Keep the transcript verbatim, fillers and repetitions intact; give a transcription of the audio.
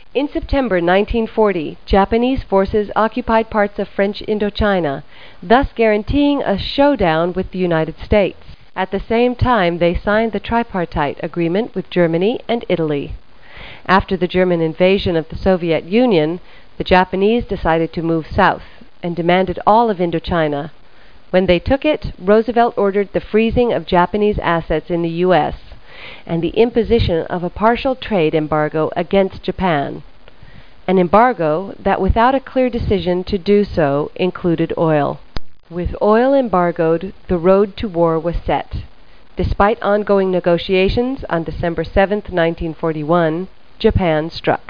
In September nineteen forty, Japanese forces occupied parts of French Indochina, thus guaranteeing a showdown with the United States. At the same time, they signed the Tripartite Agreement with Germany and Italy. After the German invasion of the Soviet Union, the Japanese decided to move south and demanded all of Indochina. When they took it, Roosevelt ordered the freezing of Japanese assets in the U S and the imposition of a partial trade embargo against Japan, an embargo that, without a clear decision to do so, included oil. With oil embargoed, the road to war was set. Despite ongoing negotiations, on December seventh, nineteen forty-one, Japan struck.